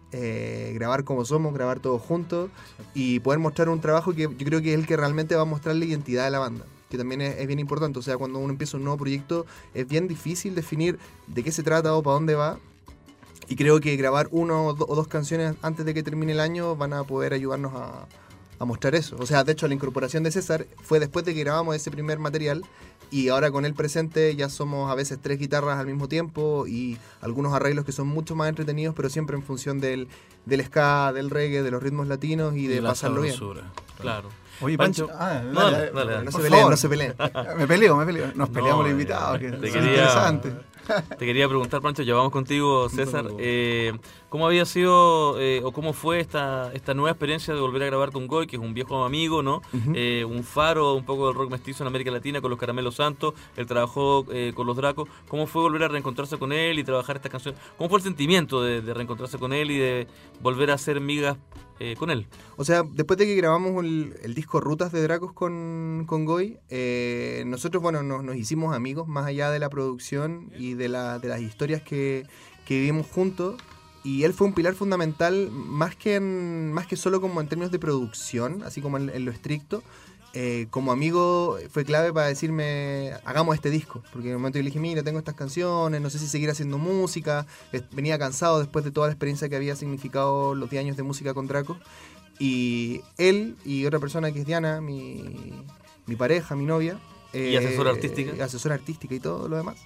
como somos, grabar todos juntos y poder mostrar un trabajo que yo creo que es el que realmente va a mostrar la identidad de la banda, que también es bien importante. O sea, cuando uno empieza un nuevo proyecto es bien difícil definir de qué se trata o para dónde va. Y creo que grabar 1 o 2 canciones antes de que termine el año van a poder ayudarnos a mostrar eso. O sea, de hecho la incorporación de César fue después de que grabamos ese primer material y ahora con él presente ya somos a veces 3 guitarras al mismo tiempo y algunos arreglos que son mucho más entretenidos, pero siempre en función del ska, del reggae, de los ritmos latinos y de pasarlo bien. Claro. Oye, Pancho, dale. No se peleen. Me peleo. Nos peleamos los invitados, que es interesante. Te quería preguntar, Pancho, ya vamos contigo, César. ¿Cómo había sido o cómo fue esta nueva experiencia de volver a grabar con Goy, que es un viejo amigo, ¿no? Uh-huh. Un faro un poco del rock mestizo en América Latina con los Caramelos Santos. Él trabajó con los Dracos. ¿Cómo fue volver a reencontrarse con él y trabajar estas canciones? ¿Cómo fue el sentimiento de reencontrarse con él y de volver a hacer migas con él? O sea, después de que grabamos el disco Rutas de Dracos con Goy, nosotros, bueno, nos hicimos amigos más allá de la producción y de las historias que vivimos juntos. Y él fue un pilar fundamental, más que solo como en términos de producción, así como en lo estricto. Como amigo fue clave para decirme, hagamos este disco. Porque en el momento yo le dije, mira, tengo estas canciones, no sé si seguir haciendo música. Venía cansado después de toda la experiencia que había significado los 10 años de música con Dracos. Y él y otra persona que es Diana, mi pareja, mi novia. Y asesora artística. Asesora artística y todo lo demás.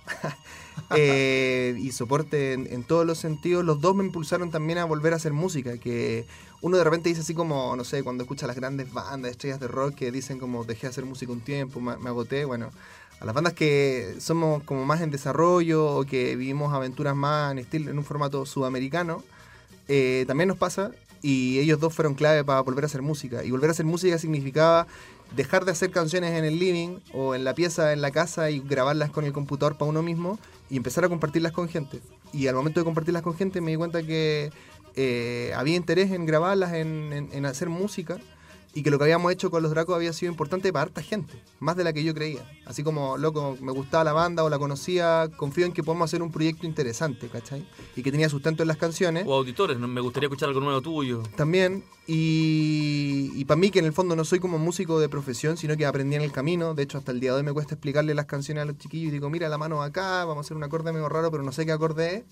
Y soporte en todos los sentidos. Los dos me impulsaron también a volver a hacer música. Que uno de repente dice así como, no sé, cuando escucha las grandes bandas, estrellas de rock que dicen como dejé de hacer música un tiempo, me agoté. Bueno, a las bandas que somos como más en desarrollo o que vivimos aventuras más en un formato sudamericano, también nos pasa. Y ellos dos fueron clave para volver a hacer música. Y volver a hacer música significaba dejar de hacer canciones en el living o en la pieza, en la casa y grabarlas con el computador para uno mismo y empezar a compartirlas con gente. Y al momento de compartirlas con gente me di cuenta que había interés en grabarlas, en hacer música y que lo que habíamos hecho con los Dracos había sido importante para harta gente, más de la que yo creía. Así como, loco, me gustaba la banda o la conocía, confío en que podemos hacer un proyecto interesante, ¿cachai? Y que tenía sustento en las canciones. O auditores, me gustaría escuchar algo nuevo tuyo. También, y para mí que en el fondo no soy como músico de profesión, sino que aprendí en el camino. De hecho, hasta el día de hoy me cuesta explicarle las canciones a los chiquillos y digo, mira, la mano acá, vamos a hacer un acorde medio raro, pero no sé qué acorde es.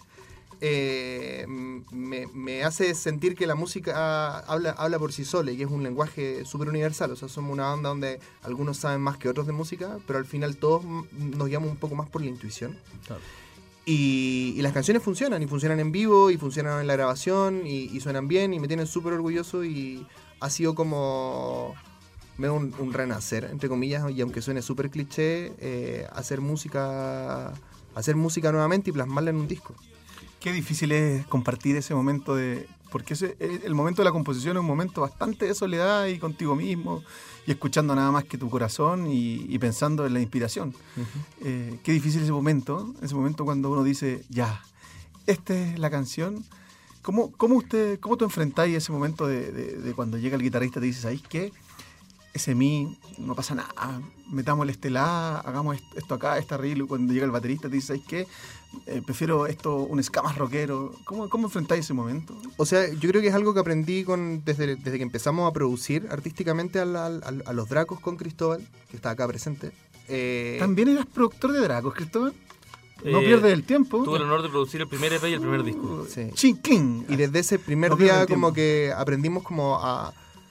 Me hace sentir que la música habla por sí sola y que es un lenguaje súper universal. O sea, somos una banda donde algunos saben más que otros de música, pero al final todos nos guiamos un poco más por la intuición. Claro. Y las canciones funcionan, y funcionan en vivo, y funcionan en la grabación, y suenan bien, y me tienen súper orgulloso, y ha sido como un renacer, entre comillas, y aunque suene súper cliché, hacer música nuevamente y plasmarla en un disco. Qué difícil es compartir ese momento porque el momento de la composición es un momento bastante de soledad y contigo mismo y escuchando nada más que tu corazón y pensando en la inspiración. Uh-huh. Qué difícil ese momento cuando uno dice, ya, esta es la canción. ¿Cómo tú enfrentáis ese momento de cuando llega el guitarrista y te dice, ¿sabéis qué? Ese mi, no pasa nada, metamos el estelar, hagamos esto acá, está horrible. Cuando llega el baterista te dice, ¿sabes qué? Prefiero esto, un ska más rockero. ¿Cómo enfrentáis ese momento? O sea, yo creo que es algo que aprendí desde que empezamos a producir artísticamente a los Dracos con Cristóbal, que está acá presente. ¿También eras productor de Dracos, Cristóbal? No pierdes el tiempo. Tuve el honor de producir el primer EP y el primer disco. Sí. Chin-cling. Y desde ese primer día como que aprendimos como a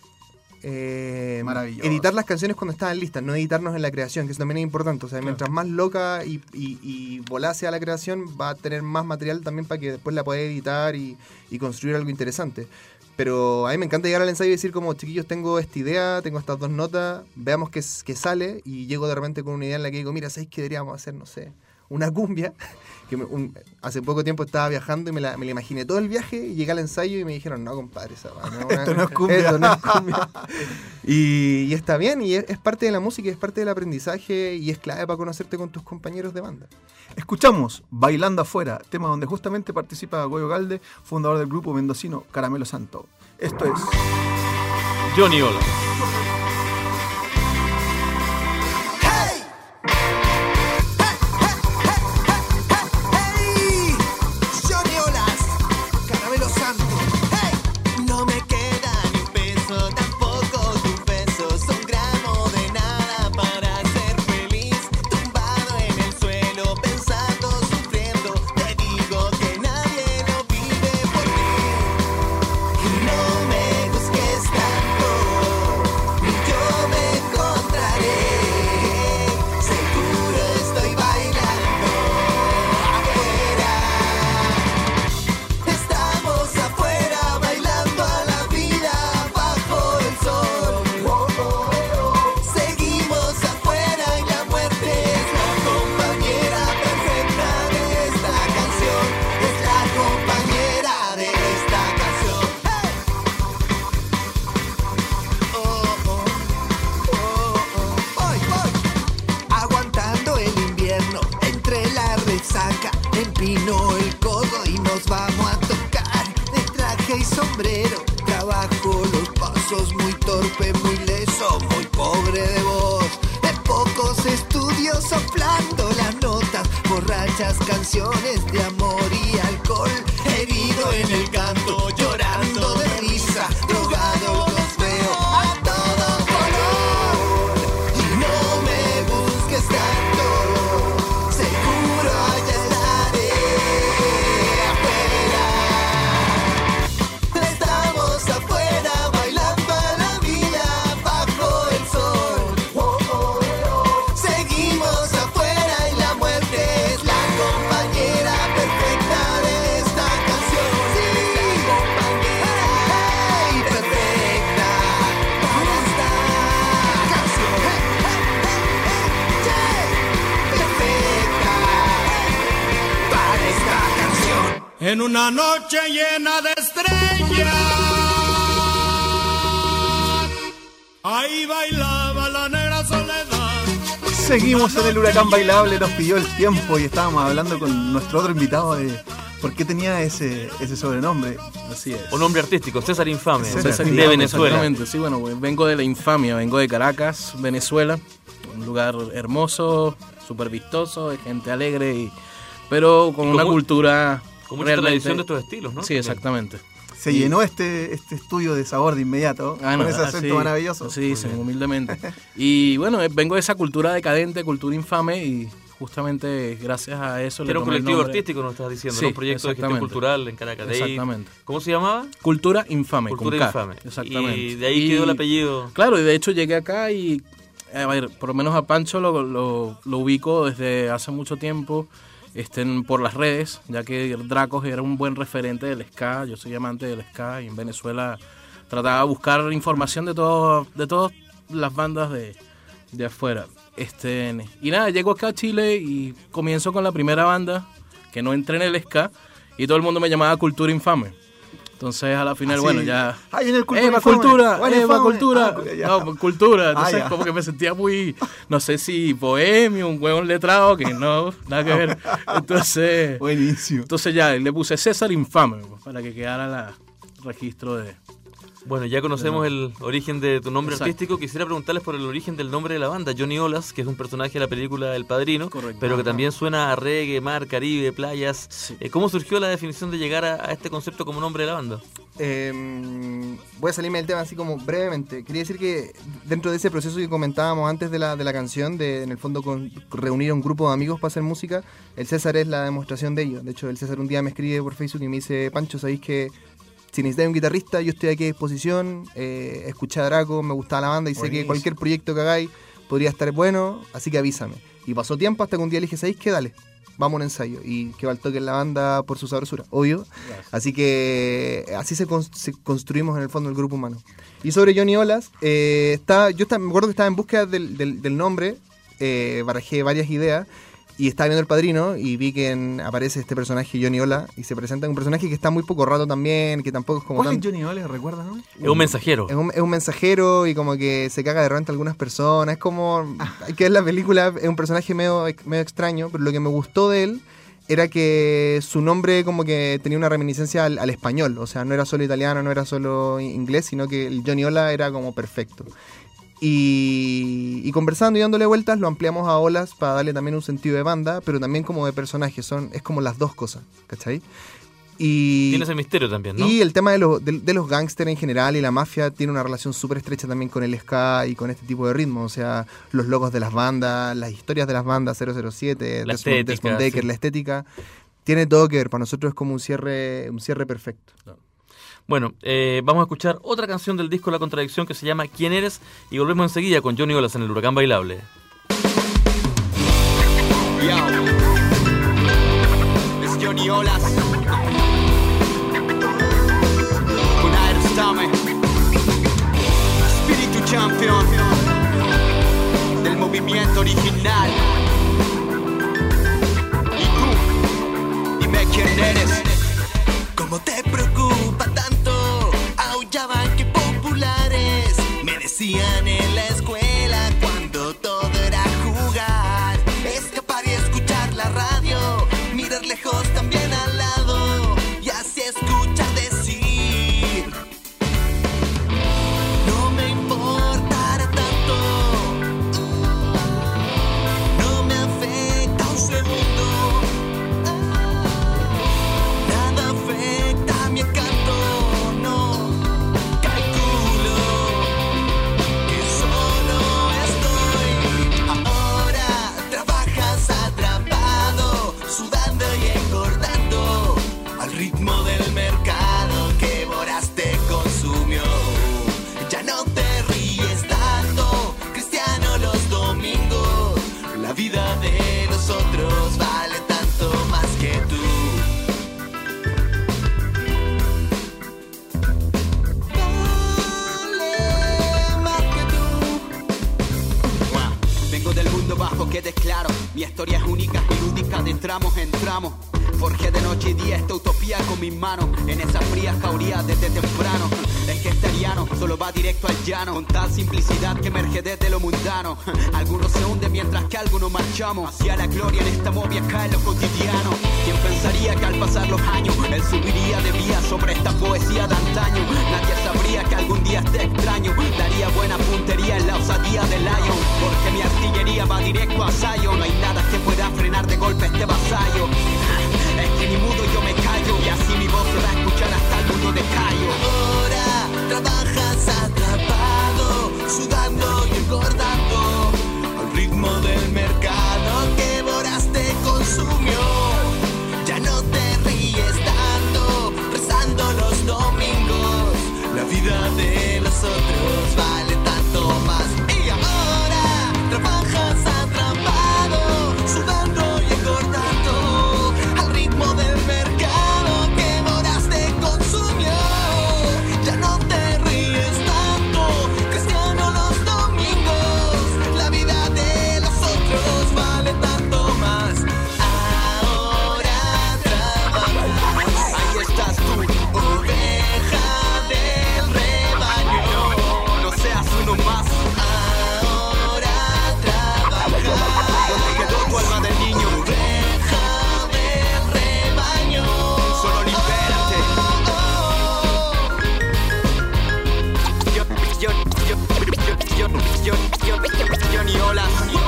editar las canciones cuando estaban listas, no editarnos en la creación, que eso también es importante. O sea, mientras más loca y volase a la creación, va a tener más material también para que después la pueda editar y construir algo interesante. Pero a mí me encanta llegar al ensayo y decir como, chiquillos, tengo esta idea, tengo estas 2 notas, veamos qué sale, y llego de repente con una idea en la que digo, mira, ¿sabéis qué deberíamos hacer? No sé, una cumbia. Hace poco tiempo estaba viajando y me la imaginé todo el viaje y llegué al ensayo y me dijeron, no, compadre, esto no es cumbia. Y está bien, y es parte de la música, es parte del aprendizaje y es clave para conocerte con tus compañeros de banda. Escuchamos Bailando Afuera, tema donde justamente participa Goyo Galde, fundador del grupo mendocino Caramelo Santo. Esto es Johnny Ola. No me busques tanto. canciones de amor y alcohol, herido en el canto, llorando de risa, drogado los veo a todo color. Y no me busques tanto, seguro allá estaré afuera. Estamos afuera bailando la vida bajo el sol. Seguimos afuera y la muerte es la compañera perfecta de esta canción. Sí, la compañera perfecta para esta canción. Perfecta para esta canción. En una noche llena de estrellas, ahí bailaba la negra soledad. Seguimos en el huracán bailable, nos pidió el tiempo y estábamos hablando con nuestro otro invitado de por qué tenía ese sobrenombre. Así es. Un nombre artístico, César Infame, César de Infame, Venezuela. Exactamente, sí, bueno, pues vengo de la infamia, vengo de Caracas, Venezuela, un lugar hermoso, súper vistoso, de gente alegre, pero con una cultura Con mucha tradición de estos estilos, ¿no? Sí, exactamente. Se llenó este estudio de sabor de inmediato, con ese acento maravilloso. Sí, sí, humildemente. Y bueno, vengo de esa cultura decadente, cultura infame, y justamente gracias a eso Era un colectivo artístico, nos estás diciendo, Sí, ¿no? Un proyecto de gestión cultural en Caracas. De ahí, exactamente. ¿cómo se llamaba? Cultura Infame. Cultura con K. Infame. Exactamente. Y de ahí quedó el apellido. Claro, y de hecho llegué acá y, a ver, por lo menos a Pancho lo ubico desde hace mucho tiempo por las redes, ya que Dracos era un buen referente del ska. Yo soy amante del ska y en Venezuela trataba de buscar información de todas las bandas de afuera. Y nada, llego acá a Chile y comienzo con la primera banda, que no entré en el ska, y todo el mundo me llamaba Cultura Infame. Entonces a la final, bueno, ya... ¡Ay, en el Cultura! Cultura! ¡Cultura! No, Cultura. Entonces como que me sentía muy, no sé si bohemio, un huevón letrado, que no, nada que ver. Entonces... Buenísimo. Entonces ya le puse César Infame, para que quedara el registro de... Bueno, ya conocemos el origen de tu nombre Exacto. artístico. Quisiera preguntarles por el origen del nombre de la banda. Johnny Olas, que es un personaje de la película El Padrino, Correcto. pero que también suena a reggae, mar, Caribe, playas. Sí. ¿Cómo surgió la definición de llegar a este concepto como nombre de la banda? Voy a salirme del tema así como brevemente. Quería decir que dentro de ese proceso que comentábamos antes de la canción, de en el fondo reunir a un grupo de amigos para hacer música, el César es la demostración de ello. De hecho, el César un día me escribe por Facebook y me dice: Pancho, ¿sabéis que si necesitáis un guitarrista, yo estoy aquí a disposición? Escuché a Draco, me gustaba la banda y sé que cualquier proyecto que hagáis podría estar bueno, así que avísame. Y pasó tiempo hasta que un día le dije: ¿sabéis qué? Dale, vamos a un ensayo. Y que va al toque en la banda por su sabrosura, obvio. Gracias. Así que así se construimos en el fondo el grupo humano. Y sobre Johnny Olas, me acuerdo que estaba en búsqueda del nombre, barajé varias ideas. Y estaba viendo El Padrino y vi que aparece este personaje Johnny Ola y se presenta un personaje que está muy poco rato también, que tampoco es como ¿Cuál es Johnny Ola? ¿Recuerdas, no? Es un mensajero. Es un mensajero y como que se caga de repente a algunas personas. Es como... Hay que ver la película, es un personaje medio extraño, pero lo que me gustó de él era que su nombre como que tenía una reminiscencia al español. O sea, no era solo italiano, no era solo inglés, sino que el Johnny Ola era como perfecto. Y conversando y dándole vueltas, lo ampliamos a Olas para darle también un sentido de banda, pero también como de personaje. Es como las dos cosas, ¿cachai? Y tiene ese misterio también, ¿no? Y el tema de los gángsters en general y la mafia tiene una relación súper estrecha también con el ska y con este tipo de ritmo. O sea, los logos de las bandas, las historias de las bandas, 007, Desmond Decker, sí. La estética, tiene todo que ver. Para nosotros es como un cierre perfecto. No. Bueno, vamos a escuchar otra canción del disco La Contradicción que se llama ¿Quién eres? Y volvemos enseguida con Johnny Olas en el Huracán Bailable. Yo, es Johnny Olas con Aerostame, espíritu champion del movimiento original. Y tú, dime quién eres. ¿Cómo te preocupa tanto? Aullaban que populares me decían en la escuela cuando todo era jugar, escapar y escuchar la radio, mirar lejos también al lado. historia es única y lúdica de tramos en tramos. Forjé de noche y día esta utopía con mis manos en esas frías jaurías desde temprano. Es que este ariano solo va directo al llano, con tal simplicidad que emerge desde lo mundano. Algunos se hunden mientras que algunos marchamos hacia la gloria, en esta movia cae lo cotidiano. ¿Quién pensaría que al pasar los años él subiría de vía sobre esta poesía de antaño? Nadie sabría que algún día este extraño daría buena puntería en la osadía de Lion, porque mi artillería va directo a Zion. No hay nada que pueda frenar de golpe este vasallo. Es que ni mudo yo me callo, y así mi voz se va a escuchar hasta el mundo de Cayo. Ahora trabajas atrapado, sudando y engordando al ritmo del mercado que voraz te consumió. Ya no te ríes tanto, rezando los domingos. La vida de los otros vale tanto más. Y ahora trabajas atrapado, sudando y engordando al ritmo del mercado que voraz te consumió. Ya no te ríes tanto, cristiano los domingos. La vida de los otros vale tanto más. Ahora trabajas. Ahí estás tú, Oveja del rebaño. no seas uno más. Ahora trabajas. ¿Dónde quedó tu alma de niño? Oveja del rebaño. Solo libérate. Johnny Olas.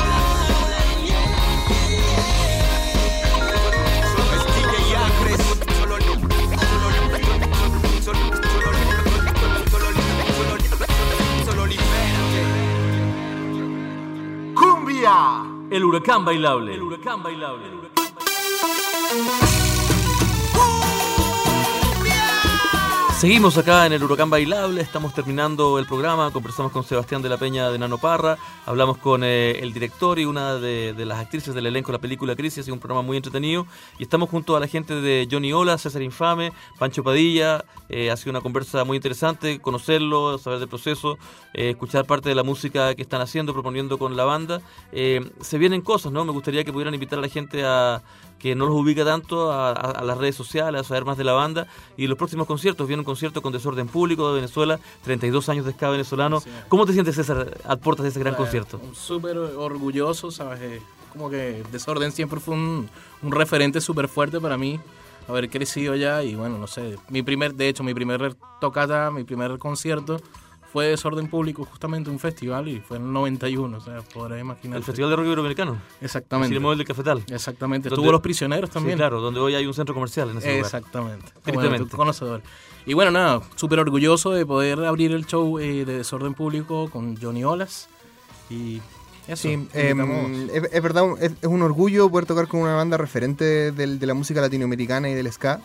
Es DJ Acres. Solo libérate. ¡Cumbia! El huracán bailable. El huracán bailable. Seguimos acá en el Huracán Bailable, estamos terminando el programa, conversamos con Sebastián de la Peña de Nano Parra, hablamos con el director y una de las actrices del elenco de la película Crisis, ha sido un programa muy entretenido, y estamos junto a la gente de Johnny Olas, César Infame, Pancho Padilla, ha sido una conversa muy interesante, conocerlo, saber del proceso, escuchar parte de la música que están haciendo, proponiendo con la banda. Se vienen cosas, ¿no? Me gustaría que pudieran invitar a la gente que no los ubica tanto a las redes sociales, a saber más de la banda, y los próximos conciertos. Viene un concierto con Desorden Público de Venezuela, 32 años de ska venezolano. Sí. ¿Cómo te sientes, César, a puertas de ese gran concierto? Súper orgulloso, ¿sabes? Como que Desorden siempre fue un referente súper fuerte para mí, haber crecido allá, y bueno, no sé, mi primer tocata, mi primer concierto fue Desorden Público, justamente un festival, y fue en el 91, o sea, podrás imaginar. ¿El Festival de Rock Iberoamericano? Exactamente. El móvil del Cafetal. Exactamente. Estuvo Los Prisioneros también. Sí, claro, donde hoy hay un centro comercial en ese lugar. Exactamente. Bueno, tú conocedor. Y bueno, nada, súper orgulloso de poder abrir el show de Desorden Público con Johnny Olas, y eso. Sí, es verdad, es un orgullo poder tocar con una banda referente de la música latinoamericana y del ska.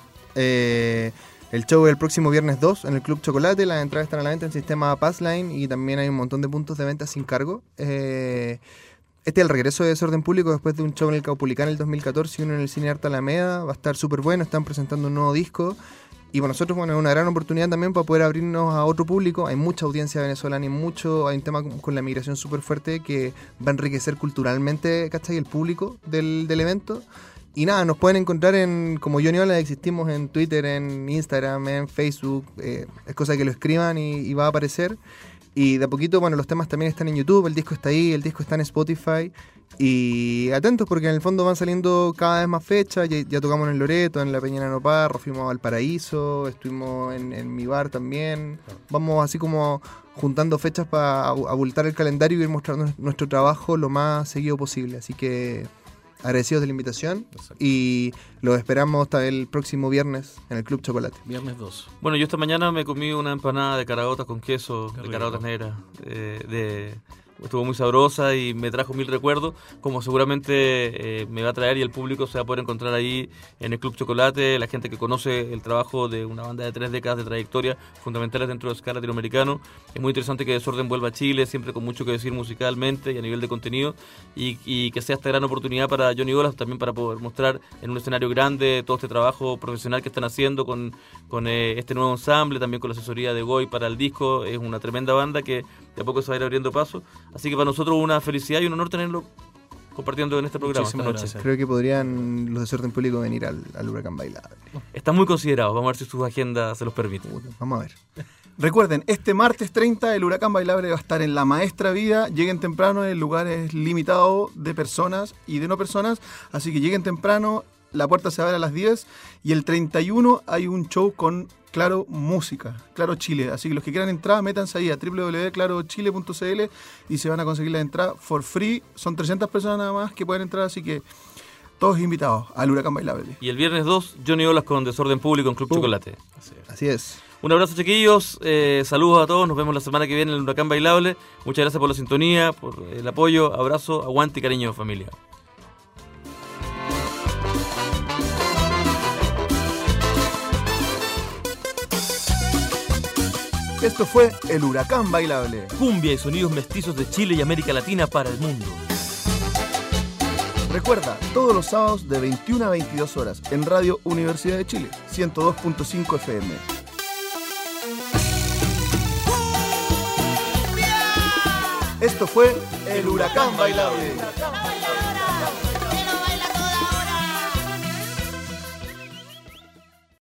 El show es el próximo viernes 2 en el Club Chocolate. Las entradas están a la venta en sistema Passline y también hay un montón de puntos de venta sin cargo. Este es el regreso de Desorden Público después de un show en el Caupolicán en el 2014 y uno en el Cine Arte Alameda. Va a estar súper bueno, están presentando un nuevo disco. Y para nosotros, bueno, es una gran oportunidad también para poder abrirnos a otro público. Hay mucha audiencia venezolana y hay un tema con la migración súper fuerte que va a enriquecer culturalmente, ¿cachai? El público del evento. Y nada, nos pueden encontrar como Johnny Olas, existimos en Twitter, en Instagram, en Facebook, es cosa que lo escriban y va a aparecer. Y de a poquito, bueno, los temas también están en YouTube, el disco está ahí, el disco está en Spotify. Y atentos porque en el fondo van saliendo cada vez más fechas, ya tocamos en el Loreto, en la Peña de Nano Parra, fuimos al Paraíso, estuvimos en mi bar también. Vamos así como juntando fechas para abultar el calendario y ir mostrando nuestro trabajo lo más seguido posible, así que agradecidos de la invitación. Exacto. Y los esperamos hasta el próximo viernes en el Club Chocolate. Viernes 2. Bueno, yo esta mañana me comí una empanada de caraotas con queso, de caraotas negras, estuvo muy sabrosa y me trajo 1000 recuerdos, como seguramente me va a traer, y el público se va a poder encontrar ahí en el Club Chocolate, la gente que conoce el trabajo de una banda de 3 décadas de trayectoria, fundamentales dentro del ska latinoamericano. Es muy interesante que Desorden vuelva a Chile, siempre con mucho que decir musicalmente y a nivel de contenido, y que sea esta gran oportunidad para Johnny Olas, también para poder mostrar en un escenario grande todo este trabajo profesional que están haciendo con este nuevo ensamble, también con la asesoría de Goy para el disco. Es una tremenda banda que de a poco se va a ir abriendo paso. Así que para nosotros una felicidad y un honor tenerlo compartiendo en este programa esta noche. Gracias. Creo que podrían los Desorden Público venir al Huracán Bailable. Están muy considerados, vamos a ver si sus agendas se los permiten. Vamos a ver. Recuerden, este martes 30 el Huracán Bailable va a estar en La Maestra Vida. Lleguen temprano, el lugar es limitado de personas y de no personas, así que lleguen temprano, la puerta se abre a las 10 y el 31 hay un show con Claro Música, Claro Chile. Así que los que quieran entrar, métanse ahí a www.clarochile.cl y se van a conseguir la entrada for free. Son 300 personas nada más que pueden entrar, así que todos invitados al Huracán Bailable. Y el viernes 2, Johnny Olas con Desorden Público en Club Chocolate. Así es. Un abrazo, chiquillos. Saludos a todos. Nos vemos la semana que viene en el Huracán Bailable. Muchas gracias por la sintonía, por el apoyo. Abrazo, aguante y cariño, familia. Esto fue el Huracán Bailable. Cumbia y sonidos mestizos de Chile y América Latina para el mundo. Recuerda, todos los sábados de 21 a 22 horas en Radio Universidad de Chile, 102.5 FM. Esto fue el Huracán Bailable.